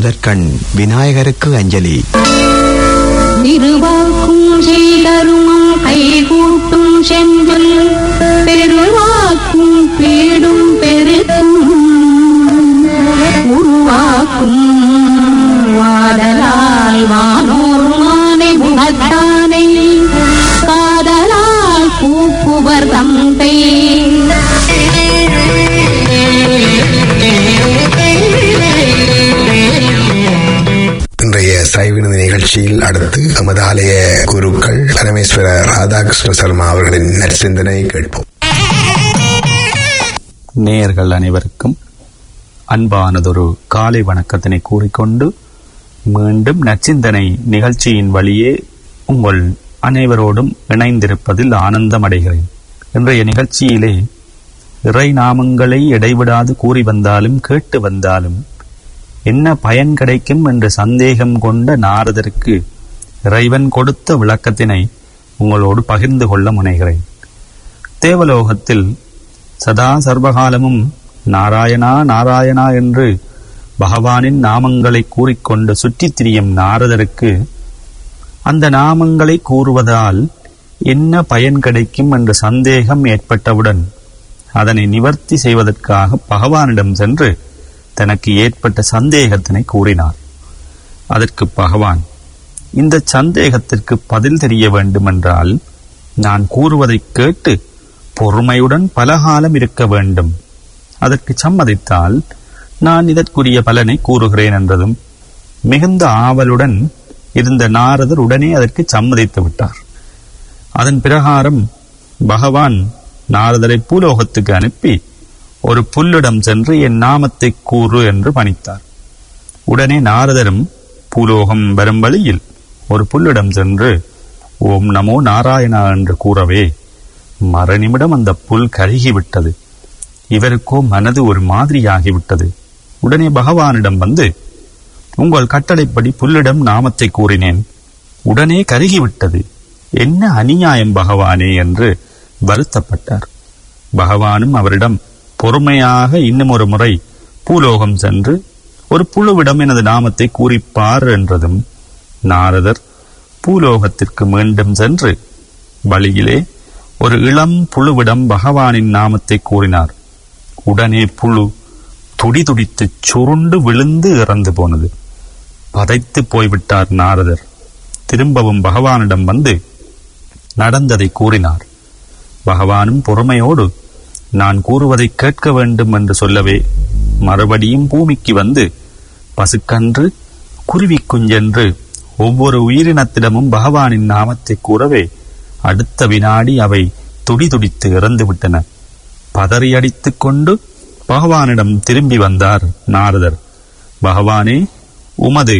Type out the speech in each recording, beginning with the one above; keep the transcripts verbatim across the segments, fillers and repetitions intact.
முதற்கண் விநாயகருக்கு அஞ்சலி. திருவாக்கும் செய்தருமம் கைகூட்டும் செஞ்சொல் பெருவாக்கும் பீடும் பெருக்கும் உருவாக்கும் வாடலால் வானோர் மானை முகத்தானை காதலால் கூப்புவர் தந்தை. இன்றைய சைவினது நிகழ்ச்சியில் அடுத்து நமது ஆலய குருக்கள் பரமேஸ்வர ராதாகிருஷ்ண சர்மா அவர்களின் நற்சிந்தனை கேட்போம். நேயர்கள் அனைவருக்கும் அன்பானதொரு காலை வணக்கத்தினை கூறிக்கொண்டு மீண்டும் நற்சிந்தனை நிகழ்ச்சியின் வழியே உங்கள் அனைவரோடும் இணைந்திருப்பதில் ஆனந்தம் அடைகிறேன். இன்றைய நிகழ்ச்சியிலே இறை நாமங்களை இடைவிடாது கூறி வந்தாலும் கேட்டு வந்தாலும் என்ன பயன் கிடைக்கும் என்ற சந்தேகம் கொண்ட நாரதருக்கு இறைவன் கொடுத்த விளக்கத்தினை உங்களோடு பகிர்ந்து கொள்ள முனைகிறேன். தேவலோகத்தில் சதா சர்வகாலமும் நாராயணா நாராயணா என்று பகவானின் நாமங்களை கூறிக்கொண்டு சுற்றித் திரியும் நாரதருக்கு அந்த நாமங்களை கூறுவதால் என்ன பயன் கிடைக்கும் என்ற சந்தேகம் ஏற்பட்டவுடன் அதனை நிவர்த்தி செய்வதற்காக பகவானிடம் சென்று தனக்கு ஏற்பட்ட சந்தேகத்தினை கூறினார். அதற்கு பகவான், இந்த சந்தேகத்திற்கு பதில் தெரிய வேண்டுமென்றால் நான் கூறுவதை கேட்டு பொறுமையுடன் பலகாலம் இருக்க வேண்டும். அதற்கு சம்மதித்தால் நான் இதற்குரிய பலனை கூறுகிறேன் என்றதும் மிகுந்த ஆவலுடன் இருந்த நாரதர் உடனே அதற்கு சம்மதித்து விட்டார். அதன் பிரகாரம் பகவான் நாரதரை பூலோகத்துக்கு அனுப்பி ஒரு புல்லிடம் சென்று என் நாமத்தை கூறு என்று பணித்தார். உடனே நாரதரும் பூலோகம் வரும் வழியில் ஒரு புல்லிடம் சென்று ஓம் நமோ நாராயணா என்று கூறவே மறுநிமிடம் அந்த புல் கருகிவிட்டது. இவருக்கோ மனது ஒரு மாதிரியாகிவிட்டது. உடனே பகவானிடம் வந்து, உங்கள் கட்டளைப்படி புல்லிடம் நாமத்தை கூறினேன், உடனே கருகிவிட்டது, என்ன அநியாயம் பகவானே என்று வருத்தப்பட்டார். பகவானும் அவரிடம் பொறுமையாக இன்னும் ஒரு முறை பூலோகம் சென்று ஒரு புழுவிடம் எனது நாமத்தை கூறிப்பார் என்றதும் நாரதர் பூலோகத்திற்கு மீண்டும் சென்று வழியிலே ஒரு இளம் புழுவிடம் பகவானின் நாமத்தை கூறினார். உடனே புழு துடி துடித்து சுருண்டு விழுந்து இறந்து போனது. பதைத்து போய்விட்டார் நாரதர். திரும்பவும் பகவானிடம் வந்து நடந்ததை கூறினார். பகவானும் பொறுமையோடு நான் கூறுவதை கேட்க வேண்டும் என்று சொல்லவே மறுபடியும் பூமிக்கு வந்து பசுக்கன்று குருவி குஞ்சென்று ஒவ்வொரு உயிரினத்திடமும் பகவானின் நாமத்தை கூறவே அடுத்த வினாடி அவை துடி துடித்து இறந்து விட்டன. பதறியடித்துக் கொண்டு பகவானிடம் திரும்பி வந்தார் நாரதர். பகவானே, உமது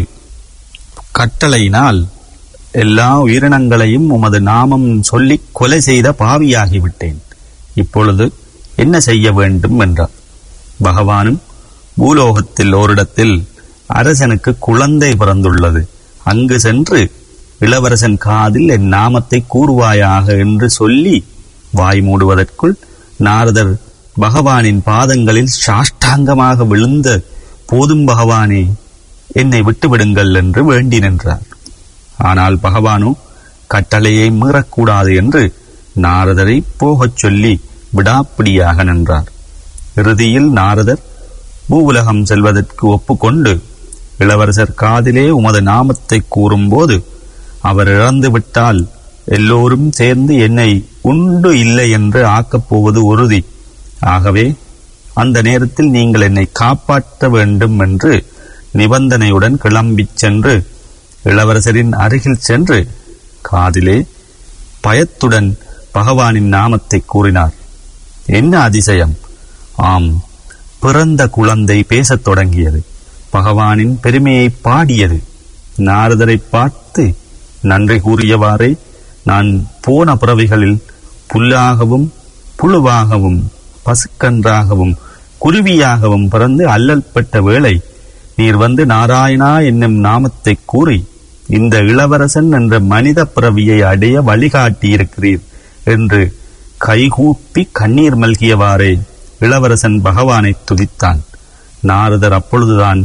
கட்டளையினால் எல்லா உயிரினங்களையும் உமது நாமம் சொல்லி கொலை செய்த பாவியாகிவிட்டேன். இப்பொழுது என்ன செய்ய வேண்டும் என்றார். பகவானும், பூலோகத்தில் ஓரிடத்தில் அரசனுக்கு குழந்தை பிறந்துள்ளது, அங்கு சென்று இளவரசன் காதில் என் நாமத்தை கூறுவாயாக என்று சொல்லி வாய் மூடுவதற்குள் நாரதர் பகவானின் பாதங்களில் சாஷ்டாங்கமாக விழுந்த போதும் பகவானே, என்னை விட்டுவிடுங்கள் என்று வேண்டி நின்றார். ஆனால் பகவானோ கட்டளையை மீறக்கூடாது என்று நாரதரை போகச் சொல்லி விடாப்பிடியாக நின்றார். இறுதியில் நாரதர் பூவுலகம் செல்வதற்கு ஒப்புக்கொண்டு இளவரசர் காதிலே உமது நாமத்தை கூறும்போது அவர் இறந்து விட்டால் எல்லோரும் சேர்ந்து என்னை உண்டு இல்லை என்று ஆக்கப் போவது உறுதி. ஆகவே அந்த நேரத்தில் நீங்கள் என்னை காப்பாற்ற வேண்டும் என்று நிபந்தனையுடன் கிளம்பிச் சென்று இளவரசரின் அருகில் சென்று காதிலே பயத்துடன் பகவானின் நாமத்தை கூறினார். என்ன அதிசயம்! ஆம், பிறந்த குழந்தை பேசத் தொடங்கியது. பகவானின் பெருமையை பாடியது. நாரதரை பார்த்து நன்றி கூறியவாறே, நான் போன பிறவிகளில் புல்லாகவும் புழுவாகவும் பசுக்கன்றாகவும் குருவியாகவும் பிறந்து அல்லல்பட்ட வேளை நீர் வந்து நாராயணா என்னும் நாமத்தை கூறி இந்த இளவரசன் என்ற மனித பிறவியை அடைய வழிகாட்டியிருக்கிறீர் என்று கைகூப்பி கண்ணீர் மல்கியவாறே இளவரசன் பகவானை துதித்தான். நாரதர் அப்பொழுதுதான்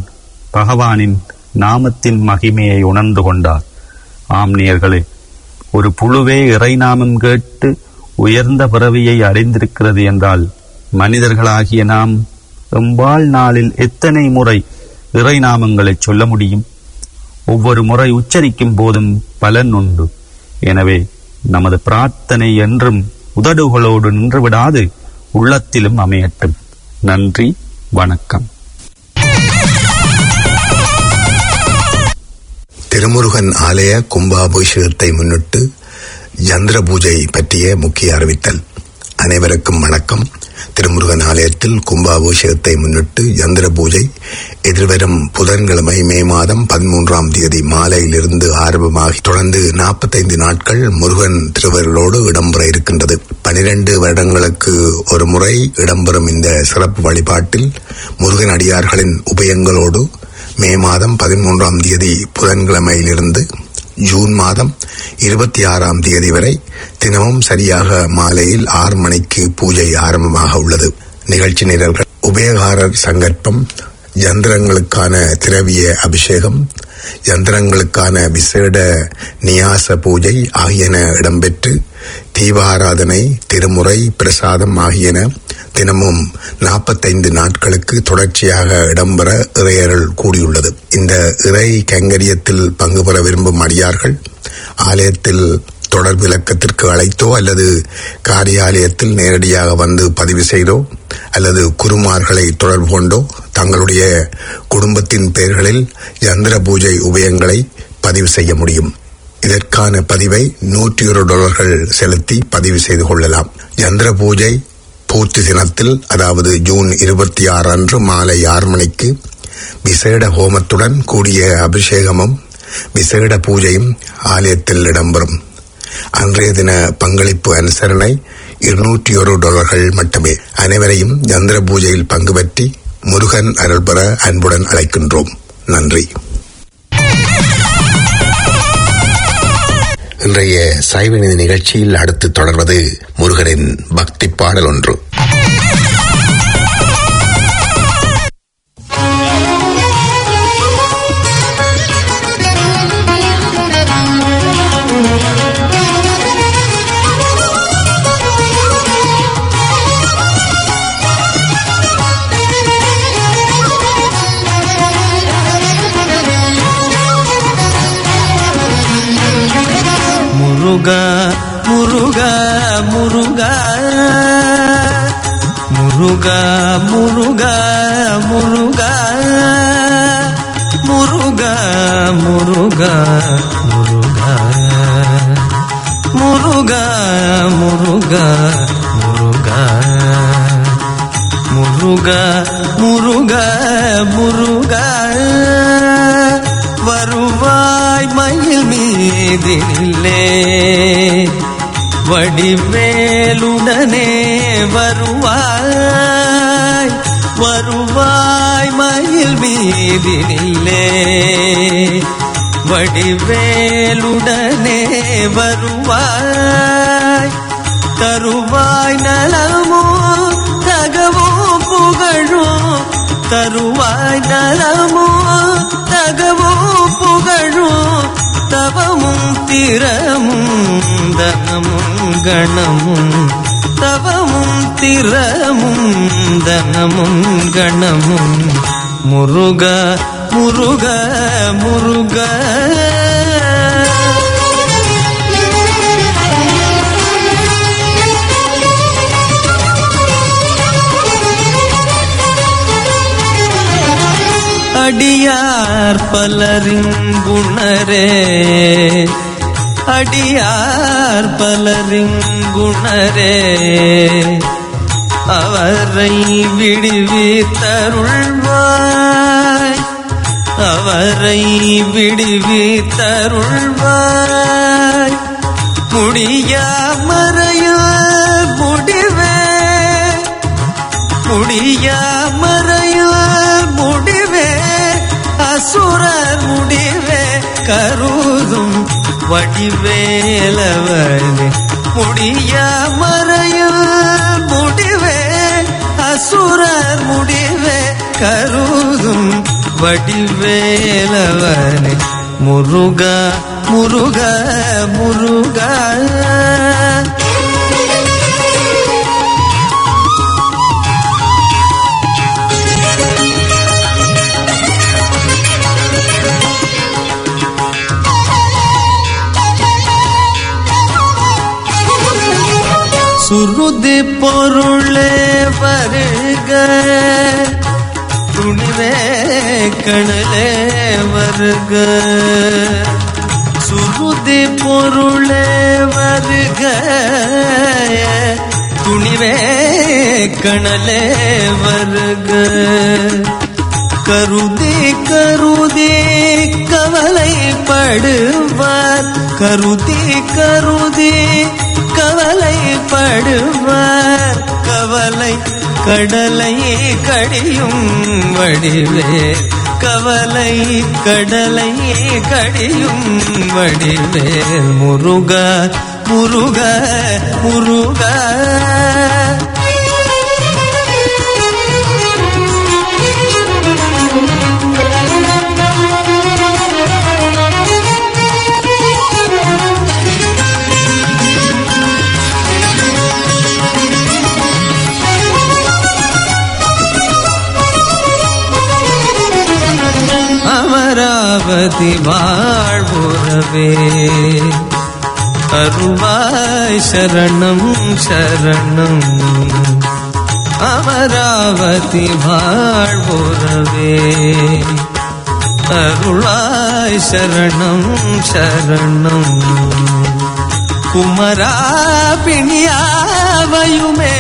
பகவானின் நாமத்தின் மகிமையை உணர்ந்து கொண்டார். ஆம் நேயர்களே, ஒரு புழுவே இறைநாமம் கேட்டு உயர்ந்த பிறவியை அடைந்திருக்கிறது என்றால் மனிதர்களாகிய நாம் எம்பால் நாளில் எத்தனை முறை இறைநாமங்களை சொல்ல முடியும்? ஒவ்வொரு முறை உச்சரிக்கும் போதும் பலன் உண்டு. எனவே நமது பிரார்த்தனை என்றும் உதடுகளோடு நின்றுவிடாது உள்ளத்திலும் அமையட்டும். நன்றி, வணக்கம். திருமுருகன் ஆலய கும்பாபிஷேகத்தை முன்னிட்டு யந்திர பூஜை பற்றிய முக்கிய அறிவித்தல். அனைவருக்கும் வணக்கம். திருமுருகன் ஆலயத்தில் கும்பாபிஷேகத்தை முன்னிட்டு யந்திர பூஜை எதிர்வரும் புதன்கிழமை மே மாதம் பதிமூன்றாம் தேதி மாலையிலிருந்து ஆரம்பமாகி தொடர்ந்து நாற்பத்தைந்து நாட்கள் முருகன் திருவருளோடு இடம்பெற இருக்கின்றது. பனிரெண்டு வருடங்களுக்கு ஒரு முறை இடம்பெறும் இந்த சிறப்பு வழிபாட்டில் முருகன் அடியார்களின் உபயங்களோடு மே மாதம் பதிமூன்றாம் தேதி புதன்கிழமையிலிருந்து ஜூன் மாதம் இருபத்தி ஆறாம் தேதி வரை தினமும் சரியாக மாலையில் ஆறு மணிக்கு பூஜை ஆரம்பமாக உள்ளது. நிகழ்ச்சி நிரல்கள்: உபயகாரர் சங்கற்பம், யந்திரங்களுக்கான திரவிய அபிஷேகம், யந்திரங்களுக்கான விசேட நியாச பூஜை ஆகியன இடம்பெற்று தீபாராதனை, திருமுறை, பிரசாதம் ஆகியன தினமும் நாற்பத்தைந்து நாட்களுக்கு தொடர்ச்சியாக இடம்பெற இறையருள் கூடியுள்ளது. இந்த இறை கைங்கரியத்தில் பங்கு பெற விரும்பும் அடியார்கள் ஆலயத்தில் தொடர் விளக்கத்திற்கு அழைத்தோ அல்லது காரியாலயத்தில் நேரடியாக வந்து பதிவு செய்தோ அல்லது குருமார்களை தொடர்பு கொண்டோ தங்களுடைய குடும்பத்தின் பெயர்களில் யந்திர பூஜை உபயங்களை பதிவு செய்ய முடியும். இதற்கான பதிவை நூற்றி ஒரு டாலர்கள் செலுத்தி பதிவு செய்து கொள்ளலாம். யந்திர பூஜை பூர்த்தி தினத்தில், அதாவது ஜூன் இருபத்தி ஆறு அன்று மாலை ஆறு மணிக்கு விசேட ஹோமத்துடன் கூடிய அபிஷேகமும் விசேட பூஜையும் ஆலயத்தில் இடம்பெறும். அன்றைய தின பங்களிப்பு அனுசரணை இருநூற்றி ஒரு டாலர்கள் மட்டுமே. அனைவரையும் யந்திர பூஜையில் பங்கு பற்றி முருகன் அருள் பெற அன்புடன் அழைக்கின்றோம். நன்றி. இன்றைய சைவநிதி நிகழ்ச்சியில் அடுத்து தொடர்வது முருகனின் பக்தி பாடல் ஒன்று. முருகா முருகா முருகா முருகா முருகா முருகா முருகா முருகா முருகா முருகா முருகா முருகா முருகா முருகா முருகா வருவாய் மயில் மீதிலே வடிவேலுடனே வருவாய் வருவாய் மயில் மீதிலே வடிவேலுடனே வருவாய் தருவாய் நலமோ தகவோ புகழும் தருவாய் நலமோ தகவோ புகழும் தவமும் திறமும் தனமும் கணமும் தவமும் திறமும் தனமும் கணமும் முருகா முருகா முருகா அடியார் பலரிங்குணரே அடியார் பலரிங்குணரே அவரை விடுவித்தருள்வாய் அவரை விடுவித்தருள்வாய் முடியா மறைய முடிவே முடியா மறைய முடிவே அசுரர் முடிவே கருதும் வடிவேலவனே முடியா மறைய முடிவே அசுரர் முடிவே கருதும் வடிவேலவனே முருகா முருகா முருகா. சுருதி பொருளே வருக துணிவே கணலே வருக. சுருதி பொருளே வருக துணிவே கணலே வருக. கருதி கருதி கவலைப்படுவார் கருதி கருதி கவலைப்படுவார் கவலை கடலை கடியும் வடிவே கவலை கடலை கடியும் வடிவே முருகா முருகா முருகா. அமராவதி வாழ்வுறவே அருள்வாய் சரணம் சரணம். அமராவதி வாழ்வுறவே அருள்வாய் சரணம் சரணம். குமரா பிணியாவையுமே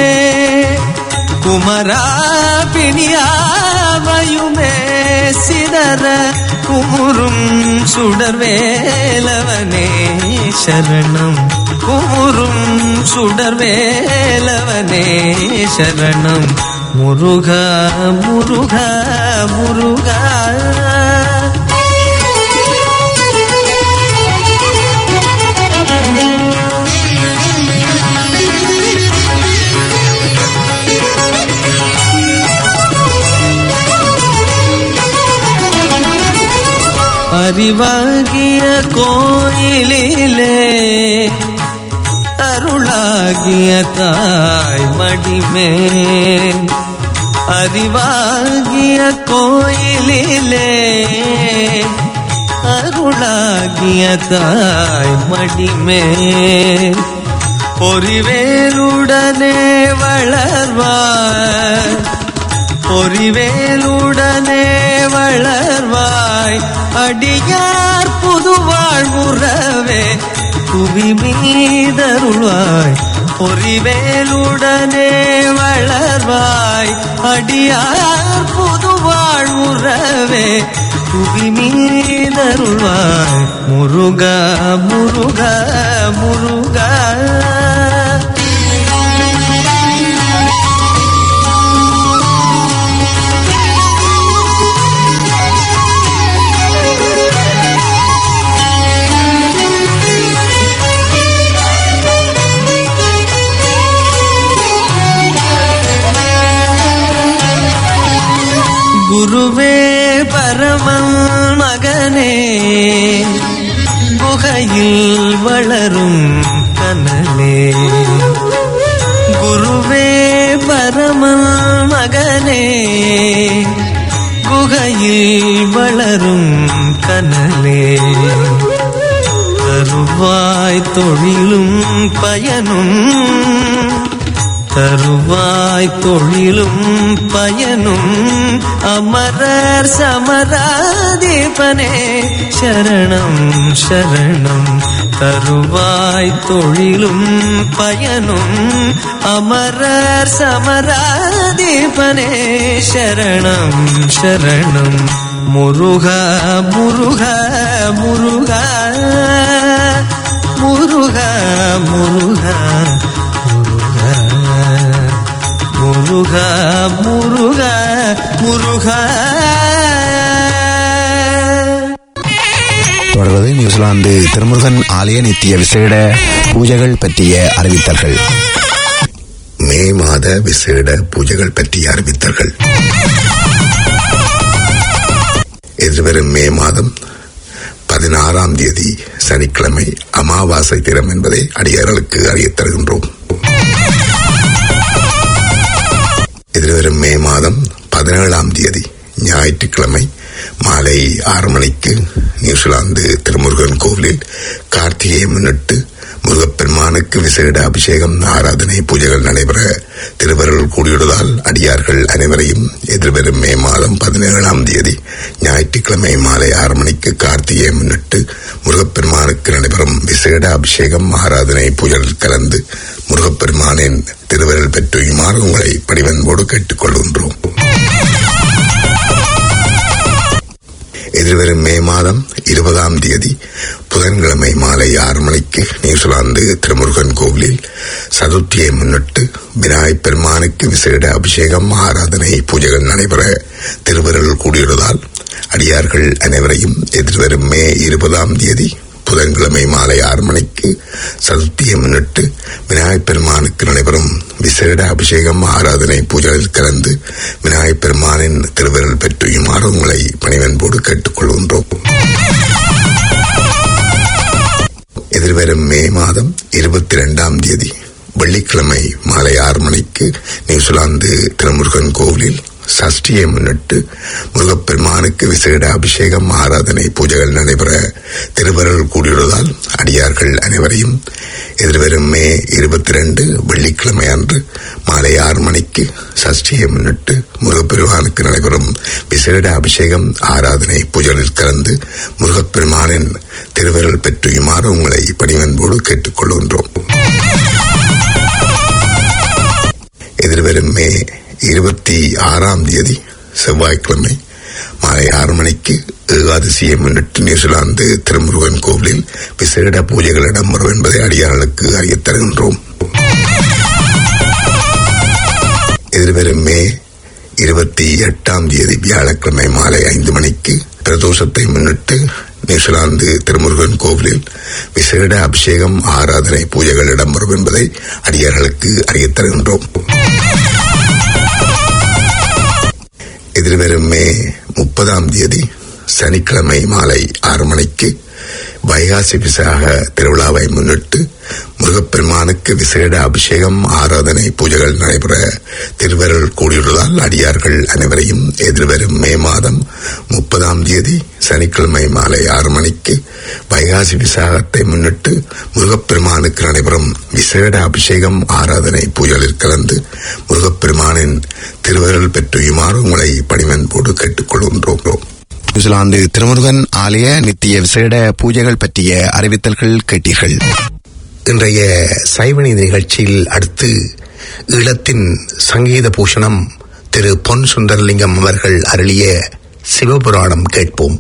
குமரா பிணியாவையுமே சிதற குமுறும் சுடர்வேலவனே சரணம். குமுறும் சுடர்வேலவனே சரணம். முருகா முருகா முருகா. அறிவாகிய கோயிலிலே அருளாகிய தாய் மடிமேல் அறிவாகிய கோயிலிலே அருளாகிய தாய் மடிமேல் பொறிவேலுடனே வளர்வாய் பொறிவேலுடனே வளர்வாய் அடியார் புதுவாழ்வுறவே புவி மீதருள்வாய். பொறிவேலுடனே வளர்வாய் அடியார் புதுவாழ்வுறவே புவி மீதருள்வாய். முருகா முருகா முருகா. குருவே பரமன் மகனே குகையில் வளரும் கனலே. குருவே பரமன் மகனே குகையில் வளரும் கனலே. தருவாய் தொழிலும் பயனும் தருவாய் தொழிலும் பயனும் அமரர் சமராதிபனே சரணம் சரணம். தருவாய் தொழிலும் பயனும் அமரர் சமராதிபனே சரணம் சரணம். முருகா முருகா முருகா முருகா முருகா முருகா முருகா முருகா. தொடர்வது நியூசிலாந்து திருமுருகன் ஆலய நித்திய விசேட பூஜைகள் பற்றிய அறிவித்தல்கள். மே மாத விசேட பூஜைகள் பற்றிய அறிவித்தல்கள். எதிர்வரும் மே மாதம் பதினாறாம் தேதி சனிக்கிழமை அமாவாசை தினம் என்பதை அடியார்களுக்கு அறியத் தருகின்றோம். எதிர்வரும் மே மாதம் பதினேழாம் தேதி ஞாயிற்றுக்கிழமை மாலை ஆறு மணிக்கு நியூசிலாந்து திருமுருகன் கோவிலில் கார்த்திகையை முன்னிட்டு முருகப்பெருமானுக்கு விசேட அபிஷேகம் ஆராதனை பூஜைகள் நடைபெற திருவருள் கூடியுள்ளதால் அடியார்கள் அனைவரையும் எதிர்வரும் மே மாதம் பதினேழாம் தேதி ஞாயிற்றுக்கிழமை மாலை ஆறு மணிக்கு கார்த்திகையை முன்னிட்டு முருகப்பெருமானுக்கு நடைபெறும் விசேட அபிஷேகம் ஆராதனை பூஜைகள் கலந்து முருகப்பெருமானின் திருவருள் பெற்றுமாறு உங்களை பணிவன்போடு கேட்டுக் கொள்கின்றோம். எதிர்வரும் மே மாதம் இருபதாம் தேதி புதன்கிழமை மாலை ஆறு மணிக்கு நியூசிலாந்து திருமுருகன் கோவிலில் சதுர்த்தியை முன்னிட்டு விநாயகப் பெருமானுக்கு விசேட அபிஷேகம் ஆராதனை பூஜைகள் நடைபெற திருவருள் கூடியுள்ளதால் அடியார்கள் அனைவரையும் எதிர்வரும் மே இருபதாம் தேதி புதன்கிழமை மாலை ஆறு மணிக்கு சதுர்த்தியை முன்னிட்டு விநாயகப் பெருமானுக்கு நடைபெறும் விசேட அபிஷேகம் ஆராதனை பூஜைகளில் கலந்து விநாயகப் பெருமானின் திருவருள் பெற்றுமாறு உங்களை பணிவன்போடு கேட்டுக் கொள்கின்றோம். எதிர்வரும் மே மாதம் இருபத்தி இரண்டாம் தேதி வெள்ளிக்கிழமை மாலை ஆறு மணிக்கு நியூசிலாந்து திருமுருகன் கோவிலில் சஷ்டியை முன்னிட்டு முருகப்பெருமானுக்கு விசேட அபிஷேகம் ஆராதனை பூஜைகள் நடைபெற திருவருள் கூடியுள்ளதால் அடியார்கள் அனைவரையும் எதிர்வரும் மே இருபத்தி இரண்டு வெள்ளிக்கிழமை அன்று மாலை ஆறு மணிக்கு சஷ்டியை முன்னிட்டு முருகப்பெருமானுக்கு நடைபெறும் விசேட அபிஷேகம் ஆராதனை பூஜைகளில் கலந்து முருகப்பெருமானின் திருவருள் பெற்றுமாறு உங்களை பணிவன்போடு கேட்டுக் கொள்கின்றோம். எதிர்வரும் மே இருபத்தி ஆறாம் தேதி செவ்வாய்க்கிழமை மாலை ஆறு மணிக்கு ஏகாதசியை முன்னிட்டு நியூசிலாந்து திருமுருகன் கோவிலில் விசேட பூஜைகள் இடம்பெறும் என்பதை அடியார்களுக்கு அறியத் தருகின்றோம். எதிர்வரும் மே இருபத்தி எட்டாம் தேதி வியாழக்கிழமை மாலை ஐந்து மணிக்கு பிரதோஷத்தை முன்னிட்டு நியூசிலாந்து திருமுருகன் கோவிலில் விசேட அபிஷேகம் ஆராதனை பூஜைகள் இடம்பெறும் என்பதை அடியார்களுக்கு அறியத் தருகின்றோம். எதிர்வரும் மே முப்பதாம் தேதி சனிக்கிழமை மாலை ஆறு மணிக்கு வைகாசி விசாக திருவிழாவை முன்னிட்டு முருகப்பெருமானுக்கு விசேட அபிஷேகம் ஆராதனை பூஜைகள் நடைபெற திருவருள் கூடியுள்ளதால் அடியார்கள் அனைவரையும் எதிர்வரும் மே மாதம் முப்பதாம் தேதி சனிக்கிழமை மாலை ஆறு மணிக்கு வைகாசி விசாகத்தை முன்னிட்டு முருகப்பெருமானுக்கு நடைபெறும் விசேட அபிஷேகம் ஆராதனை பூஜைகளில் கலந்து முருகப்பெருமானின் திருவருள் பெற்றுமாறு உங்களை பணிவன்போடு கேட்டுக் கொள்கின்றோம். நியூசிலாந்து திருமுருகன் ஆலய நித்திய விசேட பூஜைகள் பற்றிய அறிவித்தல்கள் கேட்டீர்கள். இன்றைய சைவனி நிகழ்ச்சியில் அடுத்து ஈழத்தின் சங்கீத பூஷணம் திரு பொன் சுந்தரலிங்கம் அவர்கள் அருளிய சிவபுராணம் கேட்போம்.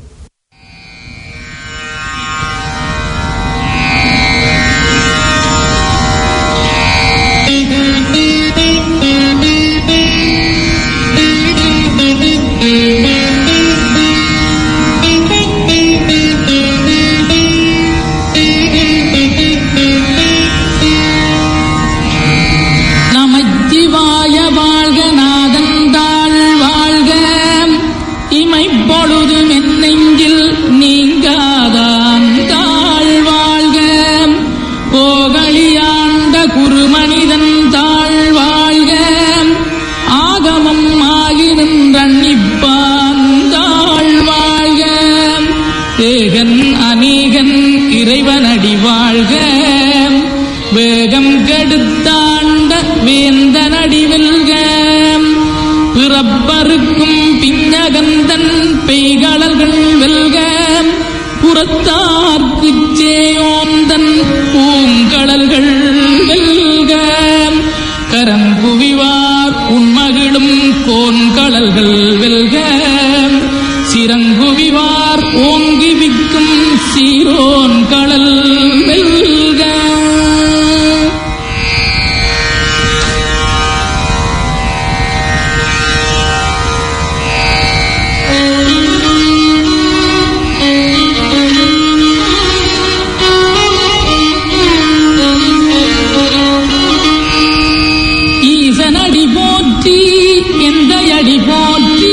போற்றி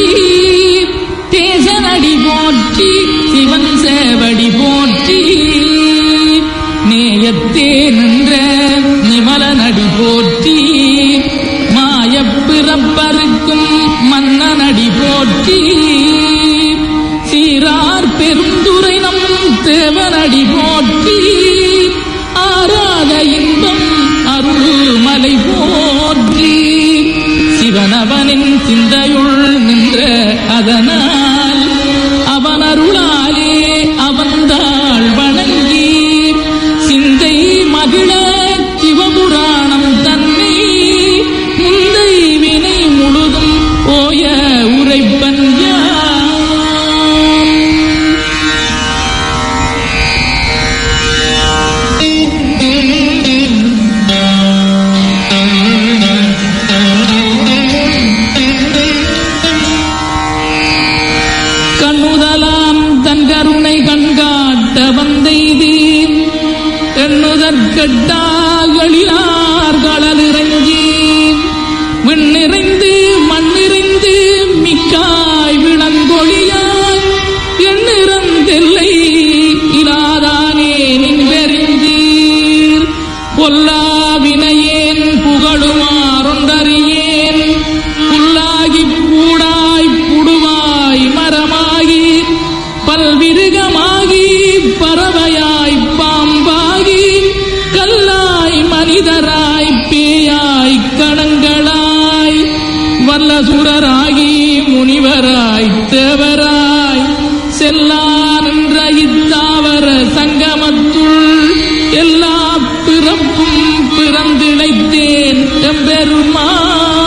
கெட்டாகளினார் களனிறங்கி விண்ணிறைந்து மண்ணிறைந்து மிக்காய் விளங்கொழியாய் எண்ணிறந்தெல்லை இலாதானே நின்றறிந்தீர் பொல்லா வினையேன் புகழுமாறொன்றறியேன் புல்லாகி பூடாய் புடுவாய் மரமாகி பல்விருகமாகி பறவையாய் பாம்பாகி கல்லாய் மனிதராய் பேயாய் கணங்களாய் வல்லசுரராகி முனிவராய் தேவராய் செல்லா நின்ற இத்தாவர சங்கமத்துள் எல்லா பிறப்பும் பிறந்திழைத்தேன் எம்பெருமான்.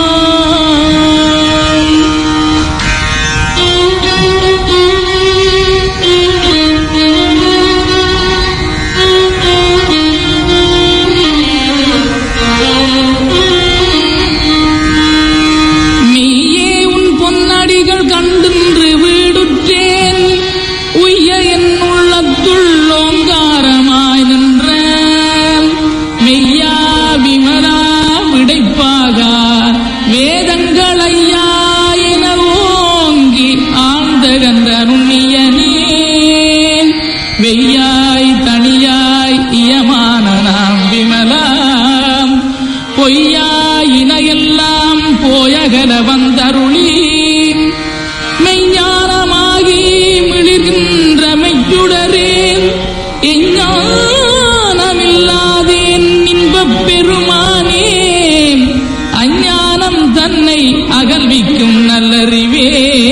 நீயே உன் பொன்னடிகள் கண்டின்று வீடுற்றேன் உய்ய என் உள்ளத்துள் ஓங்காரமாய் நின்ற மெய்யா விமலா விடைப்பாக வேதங்களையா என ஓங்கி ஆழ்ந்தகன்ற நுண்ணியனே வெய்யாய் தனியாய் இயமான நாம் விமலாம் பொய்யாய் இணையெல்லாம் போயகல வந்தருளி மெய்ஞானமாகி மிளிர்கின்ற மெய்ச்சுடரேன் எஞ்ஞானமில்லாதேன் இன்பப் பெருமானே அஞ்ஞானம் தன்னை அகல்விக்கும் நல்லறிவே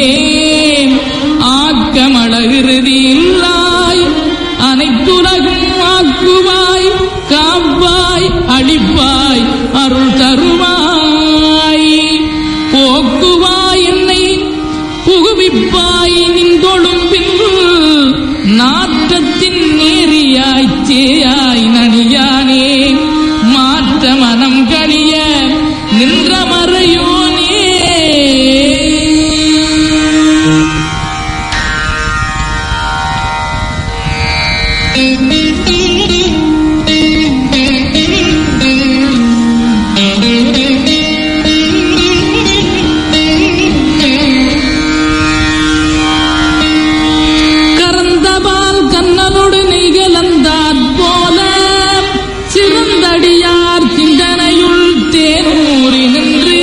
ஆக்கமழகிருதி இல்லாய் அனைத்துலகும் ஆக்குவாய் காப்பாய் அழிப்பாய் அருள் தருவாய் போக்குவாய் என்னை புகுவிப்பாய் நின்றொழும்பில் நாற்றத்தின் நேரியாய் சேயாய் நனியானே மாற்ற மனம் கணிய நின்ற மறையோனே. கறந்தபால் கண்ணனோடு நெய்கலந்தாற் போல சிறந்தடியார் சிந்தனையுள் தேனூறி நின்று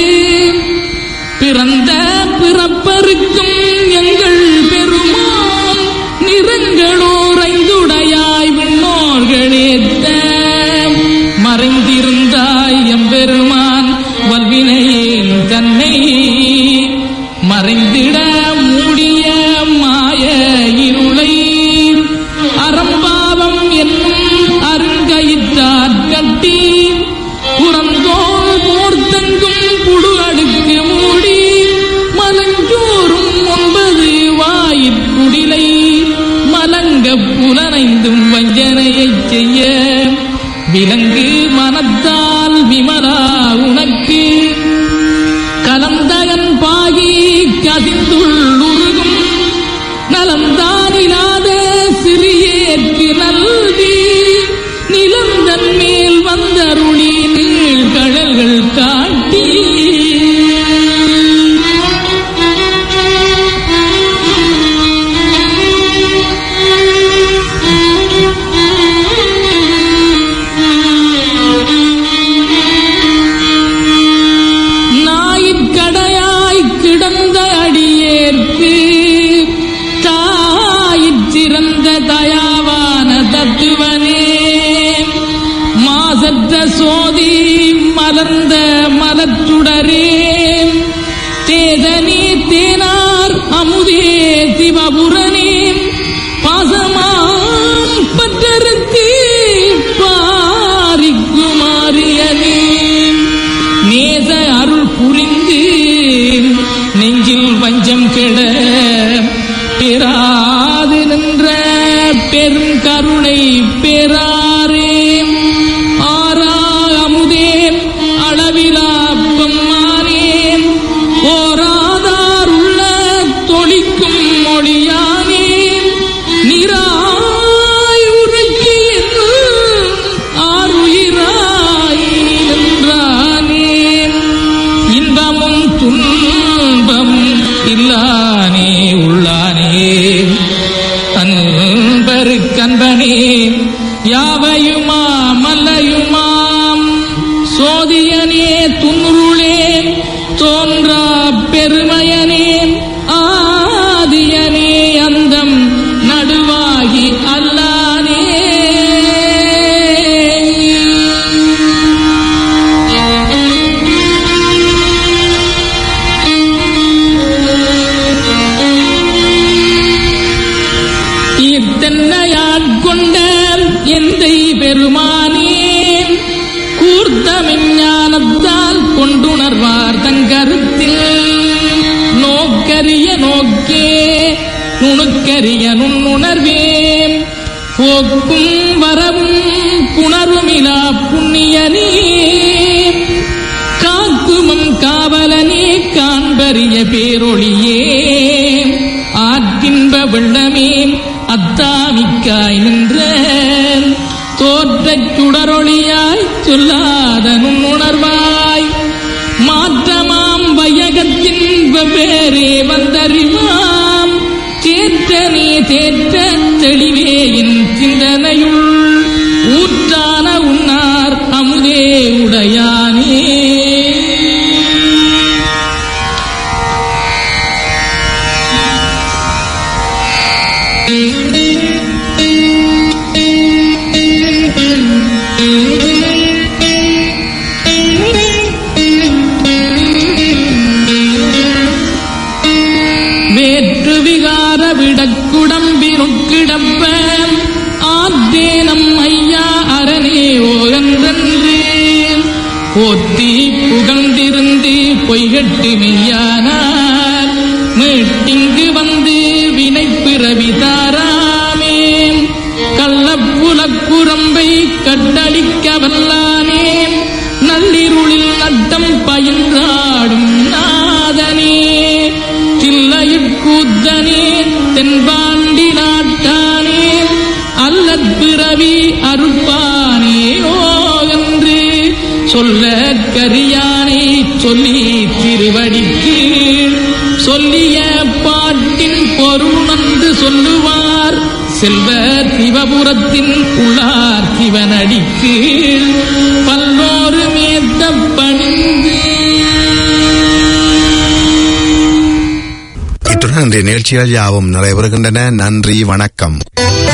பிறந்த பிறப்பருக்கும் எங்கள் பெருமான் நிறங்களோரைந்துடையாய் விண்ணோர்களேத்த மறைந்திருந்தாய் எம்பெருமான் வல்வினையேன் தன்னை மறைந்திட மூடிய மாய இருளை அறம்பாவம் என்னும் அருங்கயிற்றாற் கட்டி புறந்தோள் போர்த்தங்கும் புழு அடுக்கு மூடி மலஞ்சோறும் ஒன்பது வாயிற்குடிலை மலங்க புலனைந்தும் வஞ்சனையைச் செய்ய விலங்கு மனத்தால் விமலா உனக்கு கலந்தகன் பாகி கசிந்துள்ளுருகும் நலந்தானிலாத சிறியேற்கு நல்வி நிலந்தன் மேல் வந்தருளி நீழ்கழல்கள் காட்டி நாயிற்கடையாய் கிடந்த அடியேற்கு தாயிற் சிறந்த தயாவான தத்துவனே மாசற்ற சோதி மலர்ந்த மலச்சுடரே தேதனே தேனார் அமுதே சிவபுரனே பாசமாம் பற்றருக்கு பாரிக்குமாரியனே நேச அருள் புரிந்து நெஞ்சில் வஞ்சம் கெட பெறாது நின்ற பெருங்கருணை பெறாரே ஆரா அமுதே அளவிலா பெம்மானே ஓராதாருள்ள தொழிக்கும் மொழியானே இல்லானே உள்ளானே அன்பருக்கன்பனே யாவையுமா மல்லையுமாம் சோதியனே துன்ருளே தோன்றா பெருமையனே ஆதியனே அந்தம் நடுவாகி அல்லானே ஈர்த்தென்னையாட்கொண்ட எந்தை பெருமானே கூர்த்தமெஞ்ஞானத்தால் கொண்டுணர்வார் தங்கருத்தில் நோக்கரிய நோக்கே நுணுக்கரிய நுண்ணுணர்வே போக்கும் வரவும் புணர்வுமிலா புண்ணியனே காக்குமம் காவலனே காண்பரிய பேரொளியே ஆற்றின்ப வெள்ளமே அத்தாமிக்காய் நின்ற தோற்றச் சுடரொளியாய் சொல்லாத நுண்ணுணர்வாய் மாற்றமாம் வையகத்தின் வெவ்வேறே வந்தறிவாம் தேற்றனே தேற்ற தெளிவே என் சிந்தனையுள் ஊற்றான உன்னார் அமுதே உடையானே வேற்று விகார விடக்குடம்பினுக்கிடப்ப ஆத்தேனம் ஐயா அரணே ஓகன்றன்று போத்தி புகழ்ந்திருந்து பொய்கட்டு மெய்யானார் மீட்டிங்கு வந்து வினைப்பிறவி தாராமே கள்ளப்புலக்குரம்பை கட்டடிக்க வல்லானே நள்ளிருளில் நட்டம் பயின்றாடும் நாதனே தில்லையுட்கூத்தனே தென்பாண்டி நாட்டானே அல்லற் பிறவி அருட்பானே ஓகன்று சொல்ல கரியானை சொல்லி திருவடிக்கு சொல்லிய பாட்டின் பொருணந்து சொல்லுவார் செல்வ சிவபுரத்தின் உள்ளார் சிவனடிக்கு பல்லோரு மேத்த பணிந்து. இத்துடன் இன்றைய நிகழ்ச்சிகள் யாவும் நிறைவேறுகின்றன. நன்றி, வணக்கம்.